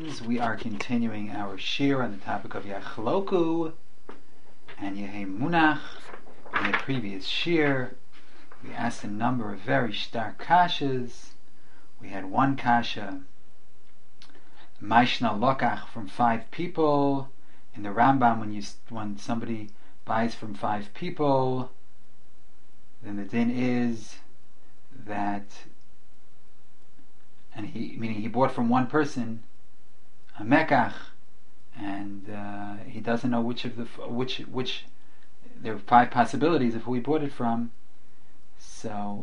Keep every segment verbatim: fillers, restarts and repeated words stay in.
Greetings. We are continuing our shir on the topic of Yachloku and Yehei Munach. In the previous shir, we asked a number of very stark kashas. We had one kasha, Maishna Lokach, from five people. In the Rambam, when you when somebody buys from five people, then the din is that, and he meaning he bought from one person a mekach, and uh, he doesn't know which of the which which there are five possibilities of who he bought it from, so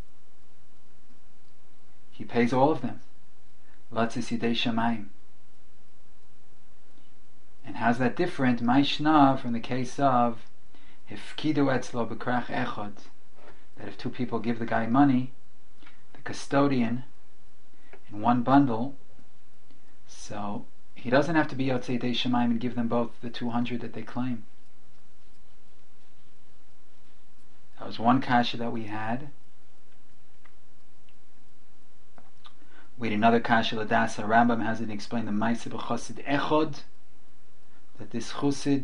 he pays all of them. Latzis yidei shamayim. And how's that different? Maishna, from the case of Hifkidu etzlo b'krach echad, that if two people give the guy money, the custodian, in one bundle, so he doesn't have to be Yotzei Dei Shemaim and give them both the two hundred that they claim. That was one kasha that we had. We had another kasha, Ladasa Rambam has it explained the Maaseh b'Chosid Echod, that this Chosid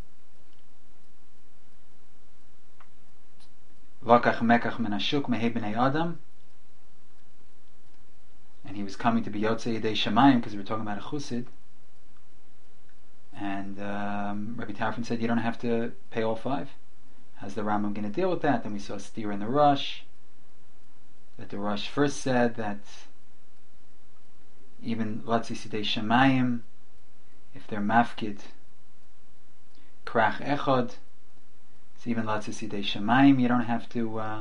Lokach Mekach Menashuk Mehei B'nei Adam, and he was coming to be Yotzei Yedei Shamayim because we were talking about a Chusid, and um, Rabbi Tarfon said you don't have to pay all five. How's the Rambam going to deal with that? Then we saw Steer in the Rush, that the Rush first said that even Latzis Yedei Shamayim, if they're mafkid Krach Echod, it's even Latzis Yedei Shamayim, you don't have to uh,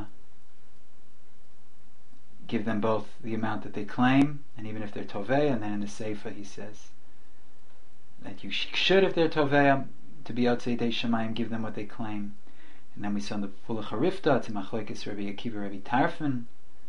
give them both the amount that they claim, and even if they're Tovei. And then in the Seifa he says that you sh- should, if they're Tovei, to be Yotzei Dei Shamayim, give them what they claim. And then we saw in the Pula Charifta, to Machlokes Rabbi Akiva, Rabbi Tarfon.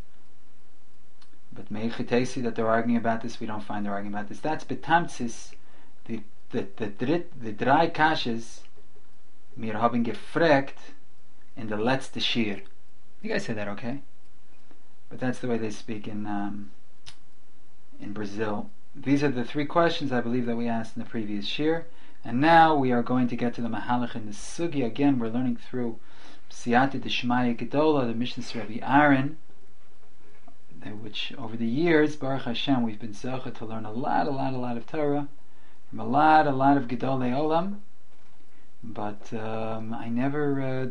But Meichitesi, that they're arguing about this, we don't find they're arguing about this. That's Betamtsis, the the the the, the drei Kashas, mir haben gefragt in the letzte Shir. You guys said that okay? But that's the way they speak in um, in Brazil. These are the three questions I believe that we asked in the previous shir, and now we are going to get to the Mahalach in the Sugi. Again, we're learning through Siyata Deshmaya Gedola, the Mishnah Rabbi Aaron, which over the years, Baruch Hashem, we've been zocheh to learn a lot, a lot, a lot of Torah from a lot, a lot of Gedolei Olam. But um, I never uh,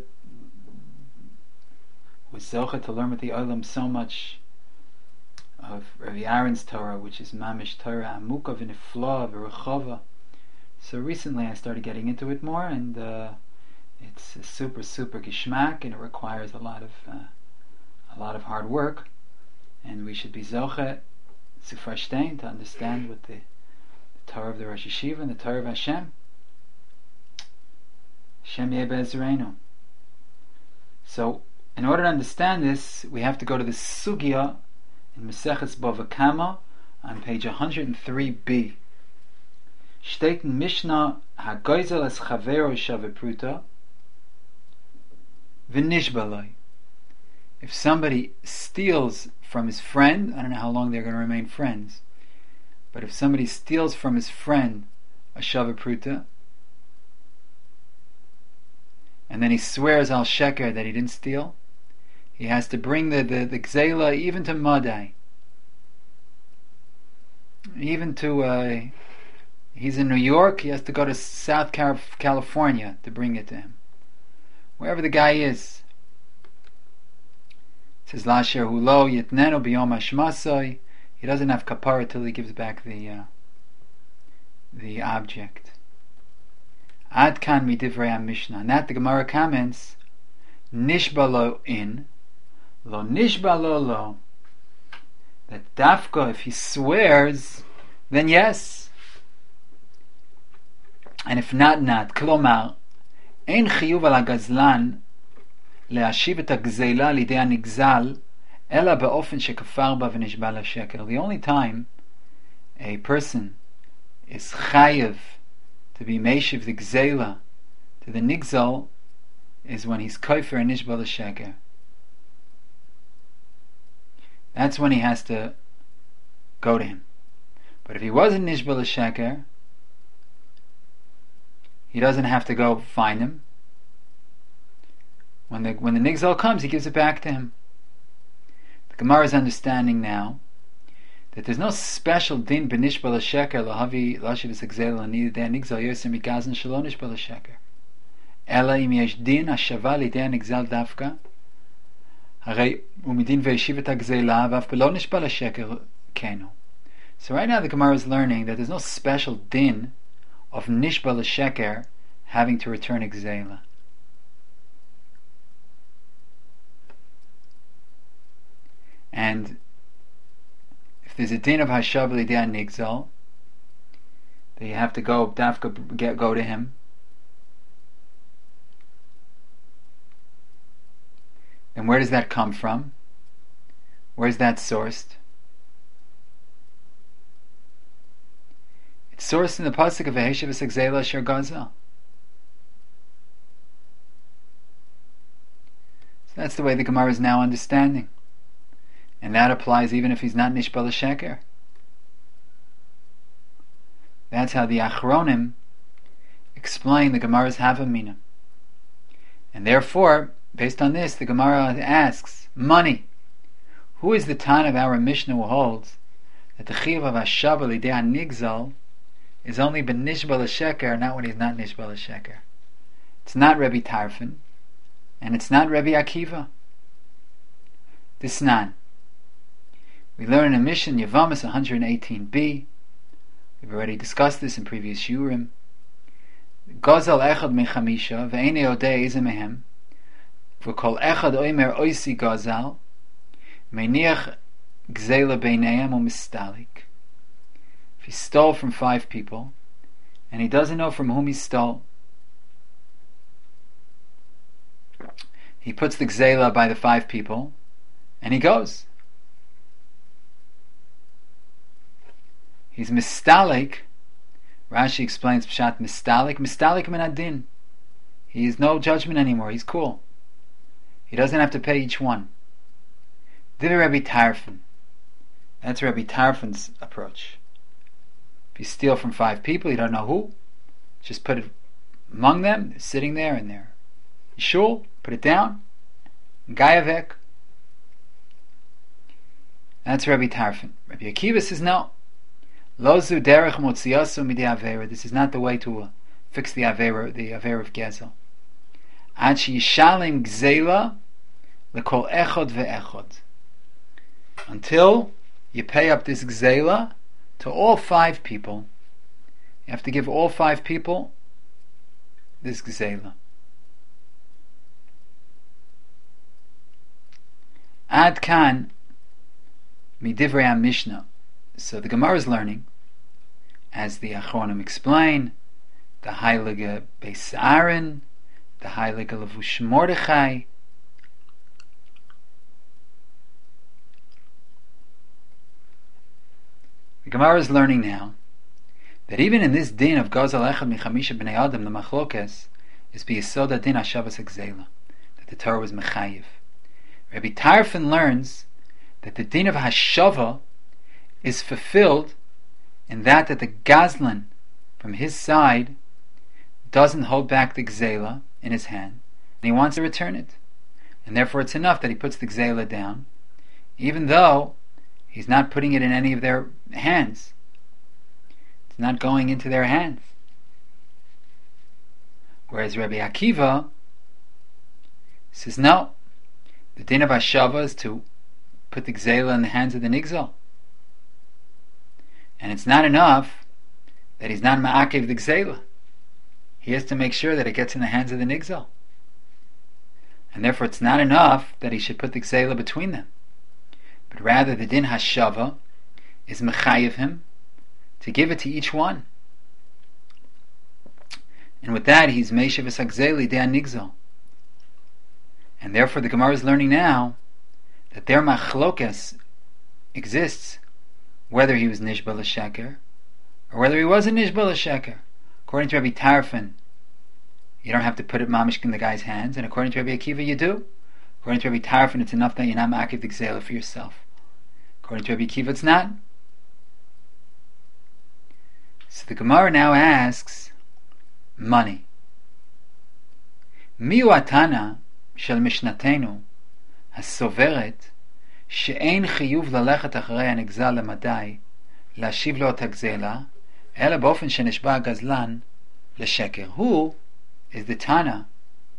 was zocheh to learn with the Olam so much of Rabbi Aaron's Torah, which is Mamish Torah Amuka v'Nifla v'Rechova. So recently I started getting into it more, and uh, it's a super, super gishmak, and it requires a lot of uh, a lot of hard work. And we should be zocheh zu verstehen, to understand what the, the Torah of the Rosh Yeshiva and the Torah of Hashem. Hashem yeh be'ezreinu. So, in order to understand this, we have to go to the Sugya in Maseches Bava Kama on page one hundred three b. Steht in Mishnah, Hagoizel es chavero shavepruta v'nishbaloi. If somebody steals from his friend, I don't know how long they're going to remain friends, but if somebody steals from his friend a shavepruta, and then he swears al sheker that he didn't steal, he has to bring the, the, the gzela even to Madai. Even to, uh, he's in New York, he has to go to South California to bring it to him. Wherever the guy is. It says, Lasher hulo yitnenu biyom hashmasoi. He doesn't have kapara till he gives back the, uh, the object. Ad kan midivrei Mishnah. And that the Gemara comments, nishbalo in, lo nishbalo lo. That dafka, if he swears, then yes. And if not, not. Klomar, ein chiyuv al hagazlan להשיב את הגזלה לידי הנגזל אלא באופן שכפר בה ונשבע לשקר. The only time a person is chayiv to be meishiv the gzela to the nigzal is when he's kofer and nishbal sheker. That's when he has to go to him. But if he wasn't nishbal sheker, he doesn't have to go find him. When the when the nigzal comes, he gives it back to him. The Gemara is understanding now that there's no special din b'nishbal sheker lahavi lashiv esegzel ani der nigzal yosem mikazan shelo nishbal sheker. Ela im yesh din hashava lidei nigzal dafka. Harei umidin ve'yeshiv et hagzela v'af b'lo nishbal sheker kenu. So right now the Gemara is learning that there's no special din of nishbal sheker having to return gzela. And if there's a din of hashav l'idei nigzal, that you have to go dafka get go to him. Then where does that come from? Where's that sourced? It's sourced in the pasuk of Veheshiv esegzela asher gazal. So that's the way the Gemara is now understanding. And that applies even if he's not nishbal sheker. That's how the Achronim explain the Gemara's Havamina. And therefore, based on this, the Gemara asks, money. Who is the Tan of our Mishnah who holds that the Chiv of Hashav l'idei nigzal is only ben nishbal sheker, not when he's not nishbal sheker? It's not Rebbe Tarfon, and it's not Rebbe Akiva. Disnan. We learn in a mission, Yavamas one eighteen b. We've already discussed this in previous Shurim. Gazal echad mechamisha, ve'ene odei eze mehem, v'kol echad oimer oisi gazal, meiniach gzela beineim umistalik. If he stole from five people, and he doesn't know from whom he stole, he puts the gzela by the five people, and he goes. He's mistalik. Rashi explains pshat mistalik. Mistalik min adin. He has no judgment anymore. He's cool. He doesn't have to pay each one. Divi Rebbe Tarfon. That's Rebbe Tarfon's approach. If you steal from five people, you don't know who, just put it among them. They're sitting there in their shul. Put it down. Gayavek. That's Rebbe Tarfon. Rebbe Akiva says no. Lozu derech motziasu midei avera. This is not the way to uh, fix the avera, the avera of gezel. Ad sheyishalim gzela lekol echod ve'echod. Until you pay up this gzela to all five people. You have to give all five people this gzela. Ad kan midivrei HaMishnah. So the Gemara is learning, as the Achronim explain, the Heilige Beis Aaron, the Heilige Levush Mordechai. The Gemara is learning now that even in this din of Gazal Echad Michamisha Bnei Adam, the Machlokes is B'Yisoda Din Hashavas Gzela, that the Torah was Mechayiv. Rabbi Tarfon learns that the din of Hashava is fulfilled in that that the Gazlan from his side doesn't hold back the Gzela in his hand, and he wants to return it. And therefore it's enough that he puts the Gzela down, even though he's not putting it in any of their hands. It's not going into their hands. Whereas Rabbi Akiva says no, the din of Hashava is to put the Gzela in the hands of the Nigzal. And it's not enough that he's not ma'akev the gzela. He has to make sure that it gets in the hands of the nigzal. And therefore it's not enough that he should put the gzela between them. But rather the din hashava is mechayev him to give it to each one. And with that he's meishav esagzeli de nigzal. And therefore the Gemara is learning now that their machlokes exists whether he was nishbal sheker or whether he wasn't nishbal sheker. According to Rabbi Tarfon, you don't have to put it mamish in the guy's hands, and according to Rabbi Akiva, you do. According to Rabbi Tarfon, it's enough that you're not ma'akev the gzela for yourself. According to Rabbi Akiva, it's not. the Gemara now asks, money. Miu atana shel mishnatenu הסוברת שאין חיוב ללכת אחרי הנגזל למדי להשיב לו את הגזלה אלא באופן שנשבע הגזלן לשקר. Who is the Tana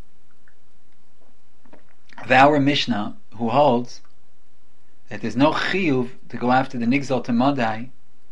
of our Mishnah who holds that there's no chiyuv to go after the nigzal to madai,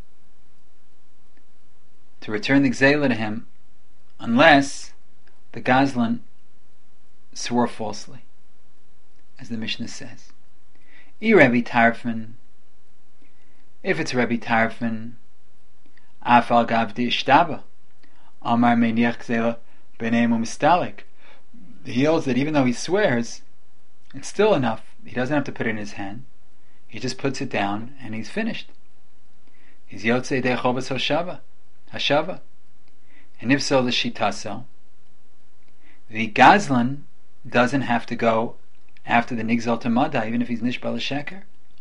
to return the gzela to him, unless the gazlan swore falsely, as the Mishnah says. I Rebbe Tarfon, if it's Rebbe Tarfon, afal gav di ishtaba, amar meniach gzela b'nei mistalik. He holds that even though he swears, it's still enough. He doesn't have to put it in his hand. He just puts it down and he's finished. He's yotzei de chovas hashava, hashava. And if so, the shitaso, the gazlan doesn't have to go after the nigzal tamada, even if he's nishbal sheker.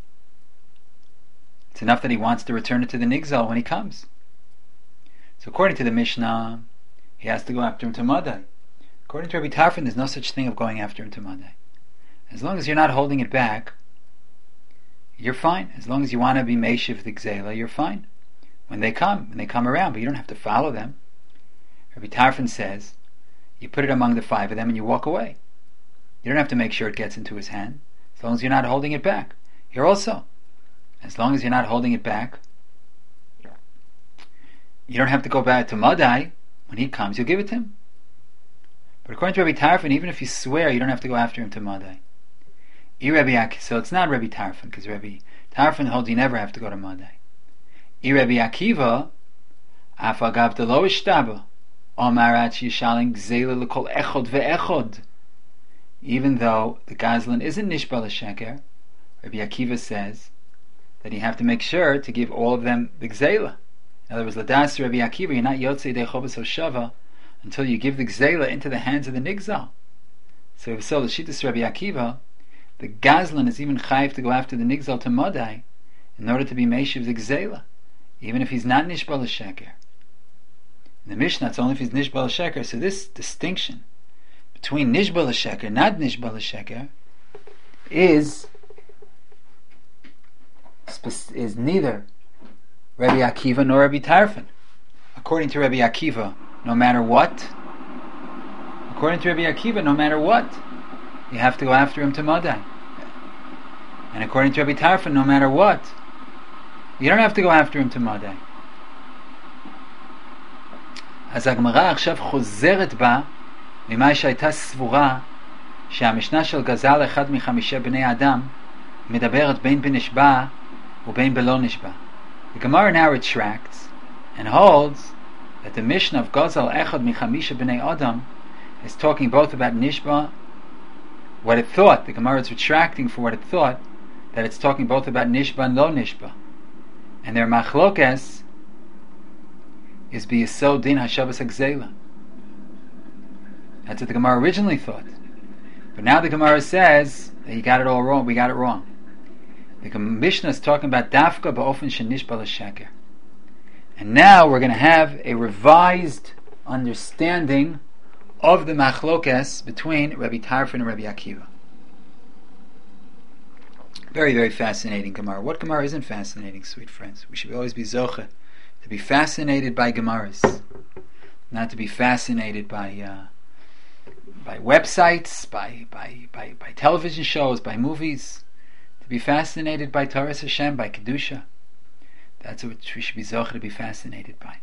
It's enough that he wants to return it to the nigzal when he comes. So according to the Mishnah, he has to go after him to madai. According to Rabbi Tarfon, there's no such thing of going after him to madai. As long as you're not holding it back, you're fine. As long as you want to be meishiv the gzela, you're fine. When they come, when they come around, but you don't have to follow them. Rabbi Tarfon says, you put it among the five of them and you walk away. You don't have to make sure it gets into his hand, as long as you're not holding it back. Here also, as long as you're not holding it back, you don't have to go back to Madai. When he comes, you'll give it to him. But according to Rabbi Tarfon, even if you swear, you don't have to go after him to Madai. So it's not Rabbi Tarfon, because Rabbi Tarfon holds you never have to go to Madai. I Rabbi Akiva, afagav de lo ishtaba, omarat yishaling gzela lekol echod ve'echod. Even though the gazlan isn't nishbal sheker, Rabbi Akiva says that you have to make sure to give all of them the gzela. In other words, ladas Rabbi Akiva, you're not yotzei de chovas hoshava until you give the gzela into the hands of the nigzal. So if so, the shittas Rabbi Akiva, the gazlan is even chayiv to go after the nigzal to madai in order to be meishiv the gzela, even if he's not nishbal sheker. In the Mishnah, it's only if he's nishbal sheker. So this distinction between nishbal sheker, not nishbal sheker, is is neither Rabbi Akiva nor Rabbi Tarfon. According to Rabbi Akiva, no matter what, according to Rabbi Akiva, no matter what, you have to go after him to Madai. And according to Rabbi Tarfon, no matter what, you don't have to go after him to Madai. אז הגמרא עכשיו חוזרת בה ממה שהייתה סבורה שהמשנה של גזל אחד מחמישה בני אדם מדברת בין בנשבע ובין בלא נשבע. The Gemara now retracts and holds that the Mishnah of Gazal Echad Michamisha B'nei Adam is talking both about Nishba, what it thought. The Gemara is retracting for what it thought, that it's talking both about Nishba and Lo Nishba. And their machlokes is B'Yesod Din HaShavas HaGzela. That's what the Gemara originally thought. But now the Gemara says that he got it all wrong. We got it wrong. The Mishnah is talking about Dafka Ba'ofen Shenishbal HaSheker. And now we're going to have a revised understanding of the machlokes between Rabbi Tarfon and Rabbi Akiva. Very, very fascinating Gemara. What Gemara isn't fascinating, sweet friends? We should always be zoche to be fascinated by Gemaras, not to be fascinated by uh, by websites, by, by by by television shows, by movies. To be fascinated by Torah Hashem, by Kedusha. That's what we should be zoche to be fascinated by.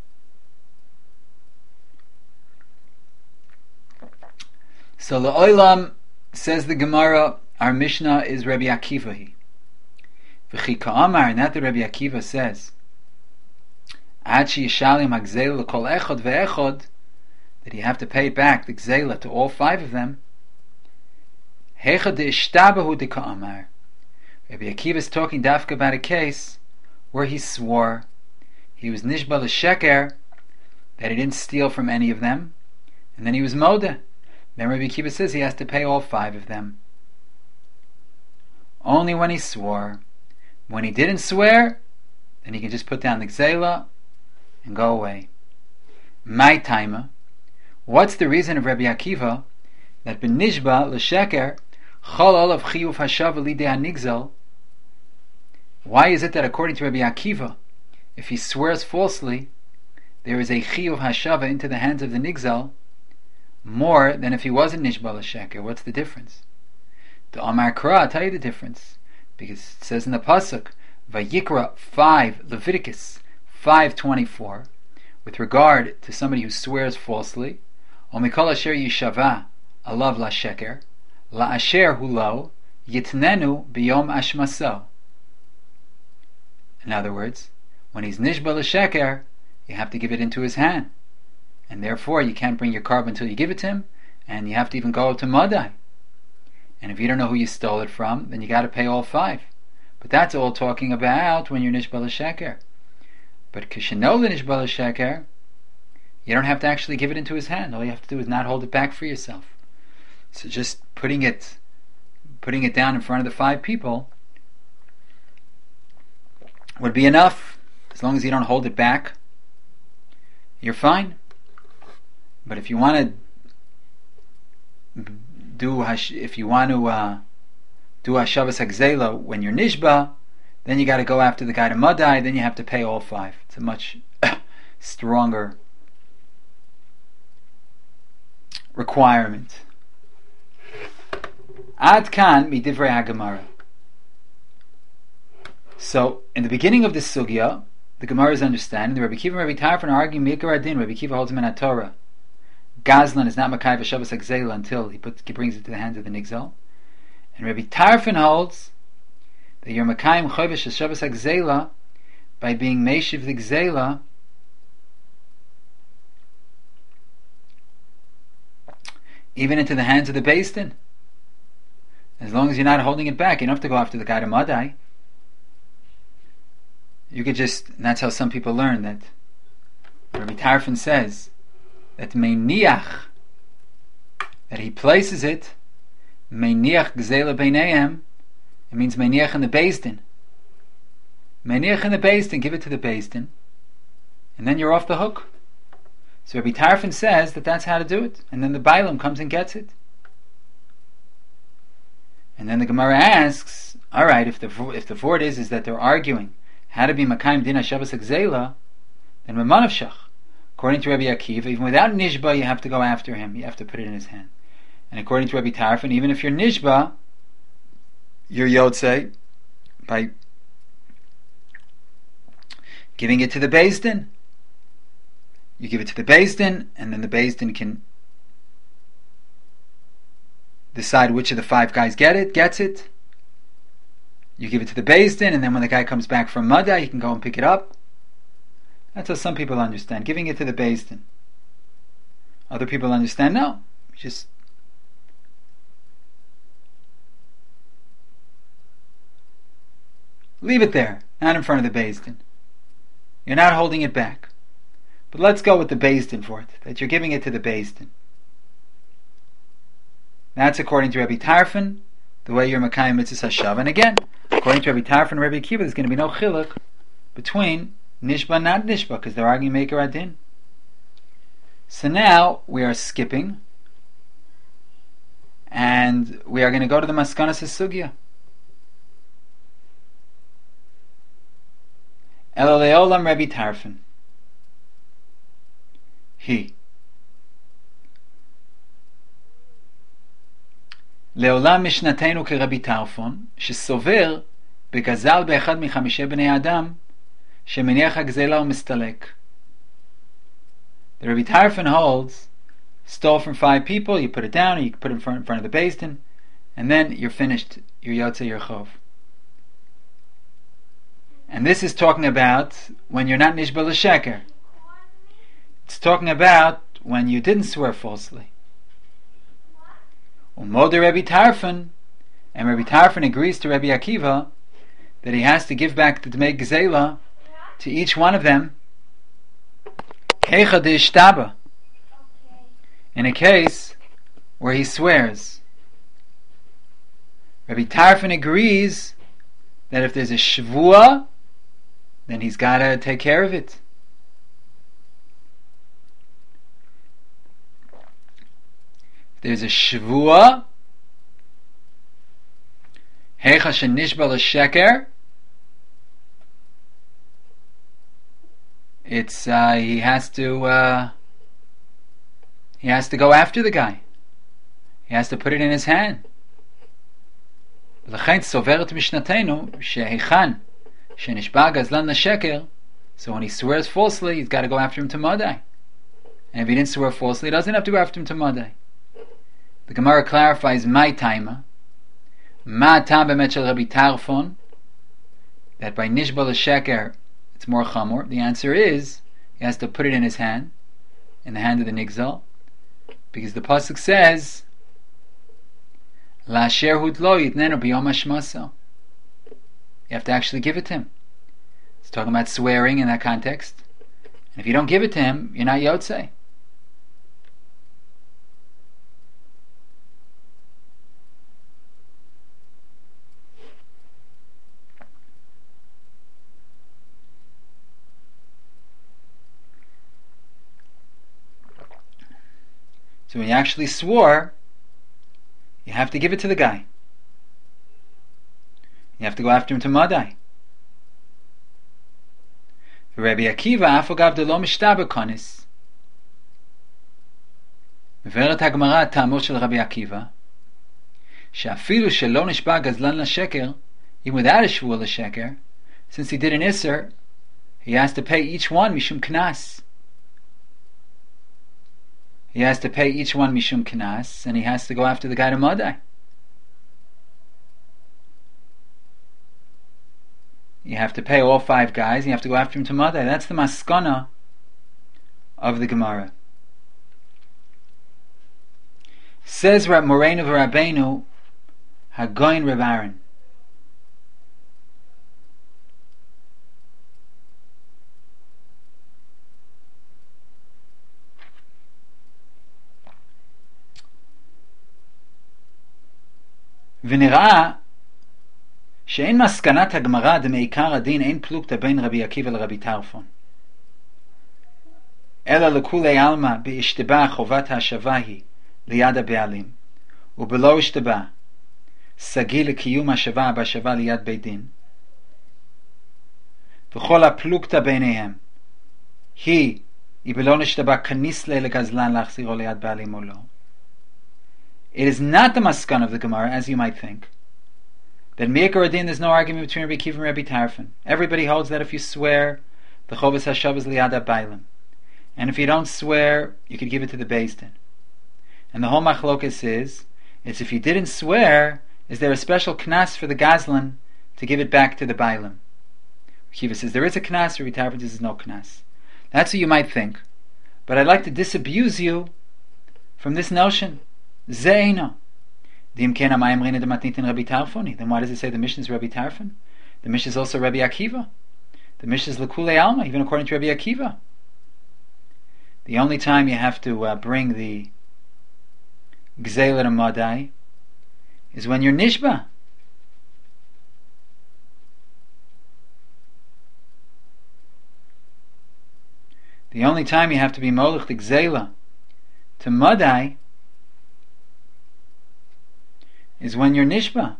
So La'olam, says the Gemara, our Mishnah is Rabbi Akiva. V'chi ka'amar, and that the Rabbi Akiva says, Ad she'yishalim ha'gzela l'kol echod ve'echod, that you have to pay back the gzela to all five of them. Heicha de'ishtabahu de ka'amar. Rabbi Akiva is talking dafka about a case where he swore he was nishbal sheker, that he didn't steal from any of them, and then he was moda. Then Rabbi Akiva says he has to pay all five of them. Only when he swore. When he didn't swear, then he can just put down the gzela and go away. My timer. What's the reason of Rabbi Akiva that benishba l'sheker chol olav chiyuv hashav lidei hanigzal? Why is it that according to Rabbi Akiva, if he swears falsely, there is a chiyuv hashava into the hands of the nigzal more than if he wasn't nishba l'sheker? What's the difference? The Amar Kra, I'll tell you the difference, because it says in the pasuk Vayikra five, Leviticus five twenty four, with regard to somebody who swears falsely, Omikol asher yishava alav la sheker, la asher hulo yitnenu biyom ashmaso. In other words, when he's nishba l'sheker, you have to give it into his hand, and therefore you can't bring your carbon until you give it to him, and you have to even go to Madai. And if you don't know who you stole it from, then you got to pay all five. But that's all talking about when you're nishba l'sheker. But kishenol nishba l'sheker, you don't have to actually give it into his hand. All you have to do is not hold it back for yourself. So just putting it, putting it down in front of the five people would be enough. As long as you don't hold it back, you're fine. But if you want to do, if you want to uh, do hashavas hagzela when you're nishba, then you got to go after the guy to madai. Then you have to pay all five. It's a much stronger requirement. Ad kan midivrei haGemara. So, in the beginning of this sugya, the Gemara is understanding. The Rabbi Kiva and Rabbi Tarfon are arguing Mikar Adin. Rabbi Kiva holds him in Torah. Gazlan is not Makai v'Shavas Hagzela until he puts he brings it to the hands of the Nigzal. And Rabbi Tarfon holds that you're Makayim Chovish Shavas Hagzela by being Meshiv the Gzela even into the hands of the Beis Din. As long as you're not holding it back, you don't have to go after the guy to Madai. You could just, and that's how some people learn that Rabbi Tarfon says that meiniach, that he places it, meiniach gzela beinayim, it means meiniach in the Beis Din. Meiniach in the Beis Din, give it to the Beis Din, and then you're off the hook. So Rabbi Tarfon says that that's how to do it, and then the Bailam comes and gets it. And then the Gemara asks, all right, if the if the vort is is that they're arguing how to be Makayim Din HaShavas HaGzela, then Ramanavshach. According to Rabbi Akiva, even without Nishba, you have to go after him. You have to put it in his hand. And according to Rabbi Tarfon, even if you're Nishba, you're Yotzei by giving it to the Beis Din. You give it to the Beis Din, and then the Beis Din can decide which of the five guys get it, gets it. You give it to the Beis Din, and then when the guy comes back from Madai, he can go and pick it up. That's how some people understand, giving it to the Beis Din. Other people understand, no, just leave it there, not in front of the Beis Din. You're not holding it back. But let's go with the Beis Din for it, that you're giving it to the Beis Din. That's according to Rabbi Tarfon, the way you're Makayim Mitzvahs Hashav. And again, according to Rabbi Tarfon and Rabbi Akiva, there's going to be no chiluk between Nishba and not Nishba, because they're arguing Maker Adin. So now we are skipping, and we are going to go to the Maskanas Sugya. Elaleolam Rabbi Tarfon. He. לעולם משנתנו כרבי טרפון, שסובר בגזל באחד מחמישי בני אדם, שמניח הגזלה ומסתלק. The Rabbi Tarfon holds, stole from five people, you put it down, or you put it in front, in front of the Beis Din, and then you're finished, you're Yotzei, you're Chov. And this is talking about when you're not Nishba L'Sheker. It's talking about when you didn't swear falsely. Umoder Rabbi Tarfon, and Rabbi Tarfon agrees to Rabbi Akiva that he has to give back the Dmei Gezela to each one of them. Heicha de'ishtaba, in a case where he swears. Rabbi Tarfon agrees that if there's a shvua, then he's got to take care of it. there's a shvua, hecha shenishba l'sheker. It's uh, he has to uh, he has to go after the guy. He has to put it in his hand. לכן סוברת משנתנו שהיכן שנשבע גזלן לשקר, so when he swears falsely, he's got to go after him to Madai. And if he didn't swear falsely, he doesn't have to go after him to Madai. The Gemara clarifies my taima, ma tam bemet shel Rabbi Tarfon, that by nishba l'sheker it's more chamor. The answer is he has to put it in his hand, in the hand of the nigzal, because the pasuk says la asher hudlo yitnenu b'yom hashmasa. You have to actually give it to him. It's talking about swearing in that context. And if you don't give it to him, you're not yotzei. So when you actually swore, you have to give it to the guy. You have to go after him to Madai. For Rabbi Akiva, afogav de lo mishtaber konis. מבארת הגמרא טעמו של רבי עקיבא, שאפילו שלא נשבע גזלן לשקר, even without a shvua l'sheker, since he did an iser, he has to pay each one mishum knas. He has to pay each one mishum knas, and he has to go after the guy to Madai. You have to pay all five guys, and you have to go after him to Madai. That's the maskana of the Gemara. Says Rab Moreinu v'Rabbeinu, Hagoyin Reb Aaron. ונראה שאין מסקנת הגמרא דמעיקר הדין אין פלוגתא בין רבי עקיבא לרבי טרפון, אלא לכולי עלמא בהשתבע חובת ההשבה היא ליד הבעלים, ובלא השתבע סגי לקיום השבה בהשבה ליד בית דין, וכל הפלוגתא ביניהם היא היא בלא נשתבע כניסלה לגזלן להחזירו ליד בעלים או לא. It is not the maskan of the Gemara, as you might think, that Me'ikar Adin, there's no argument between Rabbi Akiva and Rabbi Tarfon. Everybody holds that if you swear, the Chovas Hashav is Liyad HaBailim. And if you don't swear, you could give it to the Beis Din. And the whole machlokas is, it's if you didn't swear, is there a special knas for the Gazlan to give it back to the Bailim? Akiva says there is a knas, Rabbi Tarfon says there's no knas. That's what you might think. But I'd like to disabuse you from this notion. Zeina. Then why does it say the Mishnah is Rabbi Tarfon? The Mishnah is also Rabbi Akiva. The Mishnah is L'kulei Alma, even according to Rabbi Akiva. The only time you have to uh, bring the Gzeila to Madai is when you're Nishba. The only time you have to be Molech the Gzeila to Madai is when you're Nishba.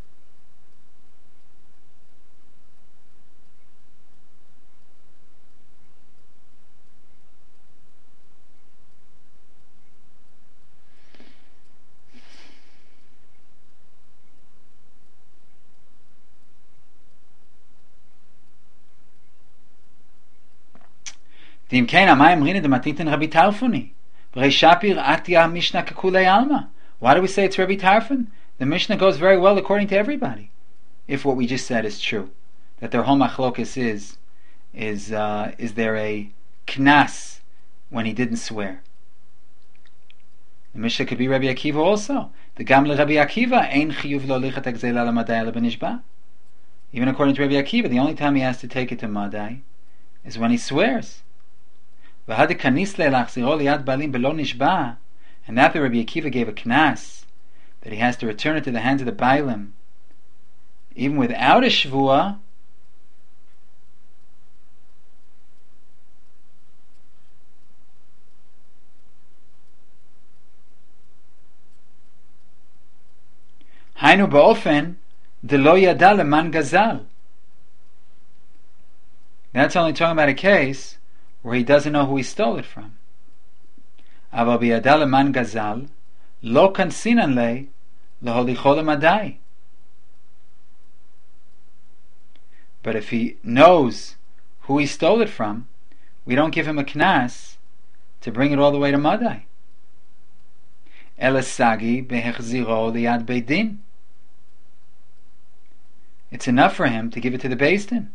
ואם כן, המים רינה דמתניתן רבי טרפוני. ורי שפיר עתיה משנה ככולי עלמא. Why do we say it's Rabbi Tarfon? The Mishnah goes very well according to everybody, if what we just said is true, that their whole machlokas is is uh, is there a knas when he didn't swear. The Mishnah could be Rabbi Akiva also. The Gamle Rabbi Akiva ein chiyuv lo lichat hagzela lamadai ala benishba. Even according to Rabbi Akiva, the only time he has to take it to Madai is when he swears. V'had kanis le lachziro liyad balim belo nishba, and that the Rabbi Akiva gave a knas, that he has to return it to the hands of the Bailim, even without a Shvua. Hainu ba'ofen de lo yada leman gazal. That's only talking about a case where he doesn't know who he stole it from. Aval biyada leman gazal lo kansinan le leholicho lemadai. But if he knows who he stole it from, we don't give him a knas to bring it all the way to Madai. Elasagi behechziro liyad beidin. It's enough for him to give it to the Beis Din.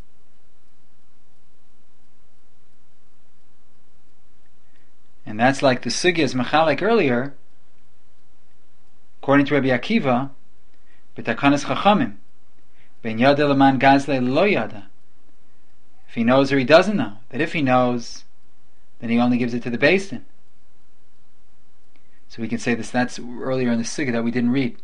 And that's like the sugyas mechalek earlier, according to Rabbi Akiva, b'takanas chachamim, ben yada leman gazle lo yada. If he knows or he doesn't know, that if he knows, then he only gives it to the Beis Din. So we can say this. That's earlier in the sugya that we didn't read.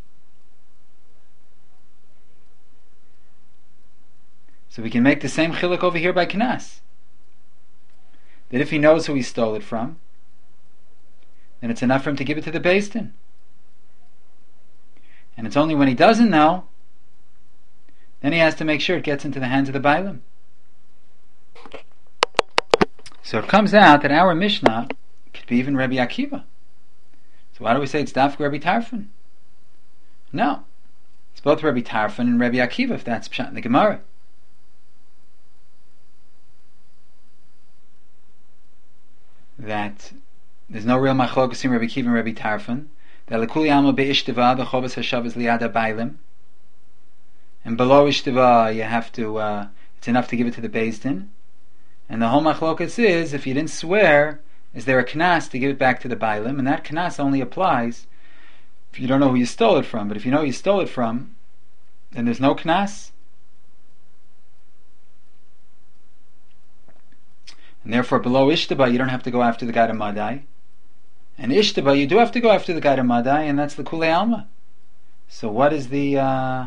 So we can make the same chiluk over here by knas. That if he knows who he stole it from, then it's enough for him to give it to the Beis Din. And it's only when he doesn't know, then he has to make sure it gets into the hands of the Bailim. So it comes out that our Mishnah could be even Rabbi Akiva. So why do we say it's Dafka Rabbi Tarfon? No. It's both Rabbi Tarfon and Rabbi Akiva, if that's Pshat in the Gemara. That there's no real machlokes between Rabbi Akiva and Rabbi Tarfon. That lekuli alma be'ishtiva, the chovas hashav is liyada bailim. And below ishtiva, you have to, uh, it's enough to give it to the Beis Din. And the whole machlokas is, if you didn't swear, is there a knas to give it back to the bailim? And that knas only applies if you don't know who you stole it from. But if you know who you stole it from, then there's no knas. And therefore, below ishtaba, you don't have to go after the guy to Madai. And ishtaba, you do have to go after the guy to Madai, and that's the Kulei Alma. So what is the... Uh,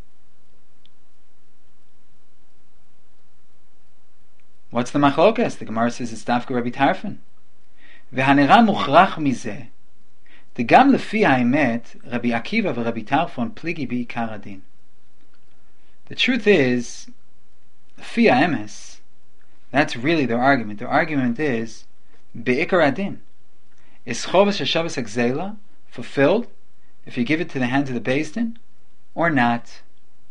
what's the machlokas? The Gemara says it's Dafka Rabbi Tarfon. V'hanera muchrach mizeh. The gam lefi ha'emet, Rabbi Akiva v'Rabbi Tarfon pligi bi'ikar adin. The truth is, lefi ha'emes, that's really their argument. Their argument is, bi'ikar adin. Is chovas hashavas ha'gzela fulfilled if you give it to the hands of the Beis Din, or not?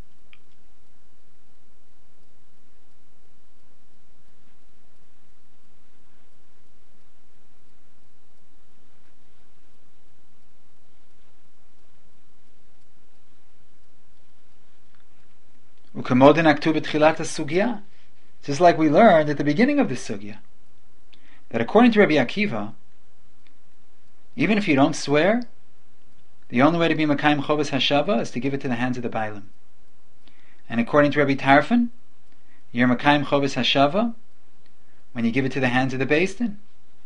Just like we learned at the beginning of the sugya, that according to Rabbi Akiva, even if you don't swear, the only way to be Makayim Chovas Hashava is to give it to the hands of the Bailim. And according to Rabbi Tarfon, you're Makayim Chovas Hashava when you give it to the hands of the Beis Din.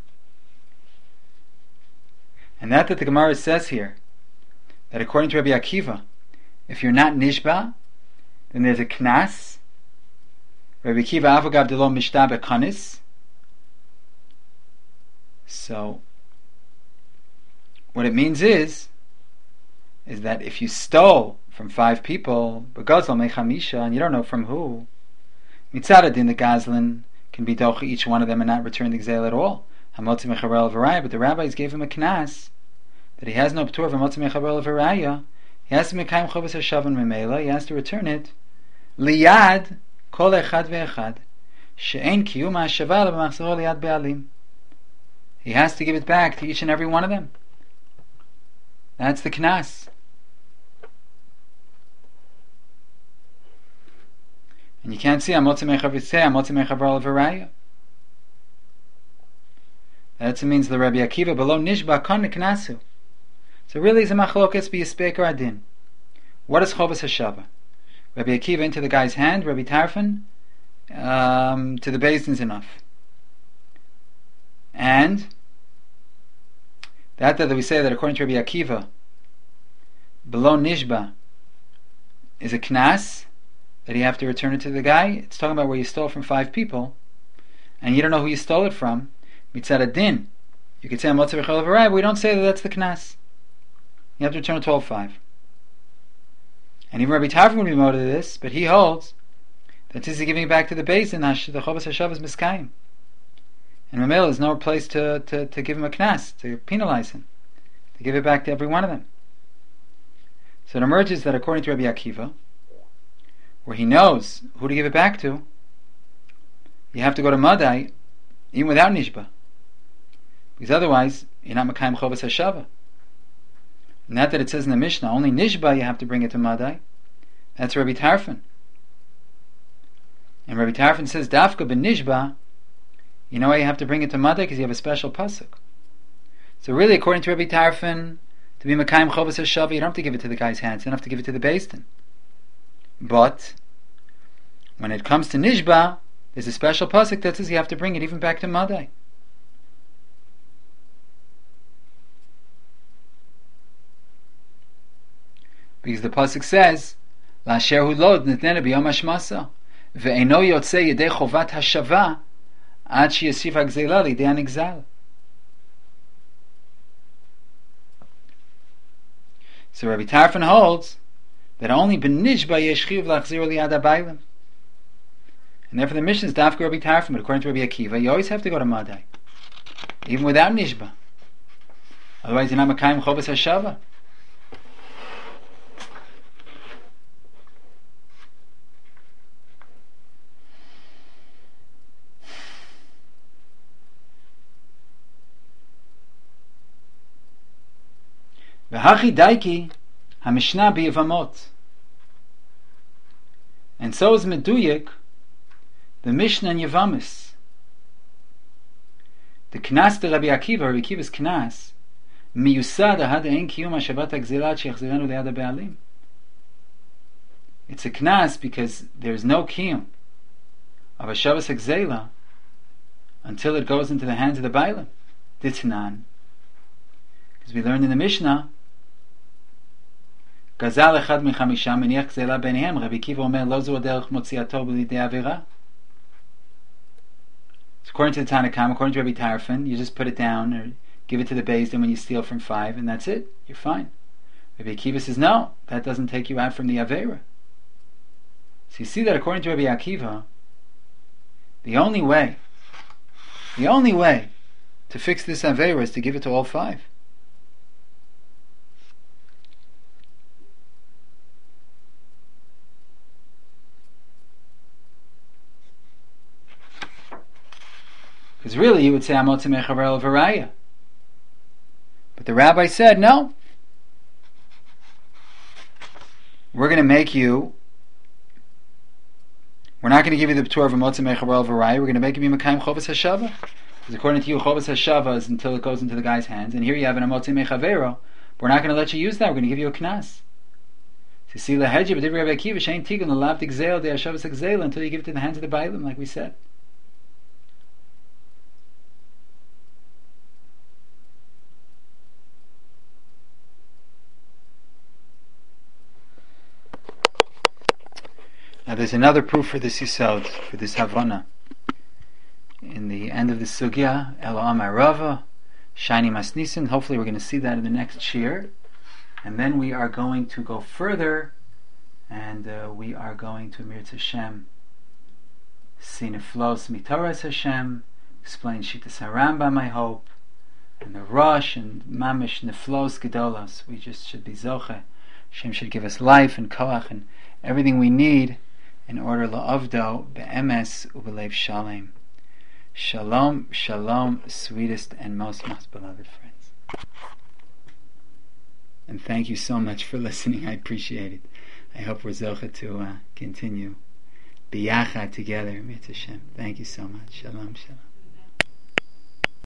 And that that the Gemara says here, that according to Rabbi Akiva, if you're not Nishba, then there's a knas. Rabbi Akiva avagav de lo mishta bekanis. So, what it means is, is that if you stole from five people, begazal mechamisha, and you don't know from who, mitzad adin the gazlan can be dochi each one of them and not return the gzeil at all. Hamotzi mecharel v'raya, but the rabbis gave him a knas that he has no p'tur of hamotzi mecharel v'raya. He has to make kaim chovas hashavan memela. He has to return it liyad kol echad ve'echad she'ein kiyum ha'shava b'machzoro liyad be'alim. He has to give it back to each and every one of them. That's the knas. And you can't see amotzi mechav yitzeh, amotzi mechav v'raya. That means the Rabbi Akiva below nishba kon knasu. So really, it's a machlokas b'yispek or adin. What is chovas hashava? Rabbi Akiva into the guy's hand, Rabbi Tarfon um, to the Beis Din's enough. And that that we say that according to Rabbi Akiva, below nishba is a knas that you have to return it to the guy. It's talking about where you stole from five people, and you don't know who you stole it from. Mitzad adin, you could say amotzi v'chol v'raya, but we don't say that that's the knas. You have to return it to all five. And even Rabbi Tarfon would be motive to this, but he holds that this is giving it back to the base and the Chovas HaShavas Miskayim. And Mamela is no place to, to, to give him a knas, to penalize him, to give it back to every one of them. So it emerges that according to Rabbi Akiva, where he knows who to give it back to, you have to go to Madai, even without Nishba. Because otherwise, you're not Makayim Chovas HaShava. Not that it says in the Mishnah, only Nishba you have to bring it to Madai. That's Rabbi Tarfon. And Rabbi Tarfon says, Dafka ben Nishba, you know why you have to bring it to Madai? Because you have a special pasuk. So really, according to Rabbi Tarfon, to be Makayim Chovas HaShava, you don't have to give it to the guy's hands, you don't have to give it to the Beis Din. But when it comes to Nishba, there's a special pasuk that says you have to bring it even back to Madai. Because the pasuk says, "La'asher hu lo nitnena b'yom hashmasa, ve'eno yotzei yedei chovat hashava ad sheyasiv hagzela lidei hanigzal." So Rabbi Tarfon holds that only b'nishba yesh chiyuv lachzir liyad habaylim. And therefore the mission is dafka Rabbi Tarfon, but according to Rabbi Akiva, you always have to go to Madai, even without Nishba. Otherwise you're not Makayim Chovas HaShava. V'hachi daiki ha-mishnah b'yevamot. And so is meduyik the Mishnah in Yevamis. The Knas de Rabbi Akiva, Rabbi Akiva's Knas, miyusad ahad ein kiyum hashavat hagzila sheyachzirenu liyad habe'alim. It's a Knas because there's no kiyum of hashavas hagzila until it goes into the hands of the Bailim. Ditnan. Because we learned in the Mishnah, Gazal echad michamisha meniach gzela b'neihem. Rabbi Akiva omer lo zu haderech motziato b'lidei avera. According to the Tanakam, according to Rabbi Tarfon, you just put it down or give it to the Beis Din when you steal from five, and that's it. You're fine. Rabbi Akiva says, no, that doesn't take you out from the Avera. So you see that according to Rabbi Akiva, the only way, the only way to fix this Avera is to give it to all five. Because really, you would say, Amotzi mechaver el varaya. But the rabbi said, no. We're going to make you, we're not going to give you the P'tur of Amotzi mechaver el varaya, we're going to make you be Makayim Chovas HaShava. Because according to you, Chovas HaShava is until it goes into the guy's hands, and here you have an Amotzi mechavero, but we're not going to let you use that, we're going to give you a Knas. So see, Lahedji, but Rabbi Akiva, Shein Tigun, L'lav D'Gzeil, De Hashavas Hagzeil, until you give it to the hands of the Bailim, like we said. Now there's another proof for this Yisod, for this Havana. In the end of the Sugya, Elohim Arava, Shiny Masnisin, hopefully we're going to see that in the next shir. And then we are going to go further, and uh, we are going to Mirz Hashem, see Neflos Mitoras Hashem, explain Shittas HaRambam, I hope, and the Rosh, and Mamish Neflos Gedolos. We just should be Zoche. Hashem should give us life and koach and everything we need in order la'avdo be'emes u'belev shalem. Shalom, shalom, sweetest and most, most beloved friends. And thank you so much for listening. I appreciate it. I hope we're zocha to uh, continue biyachad together. Mirz Hashem. Thank you so much. Shalom, shalom.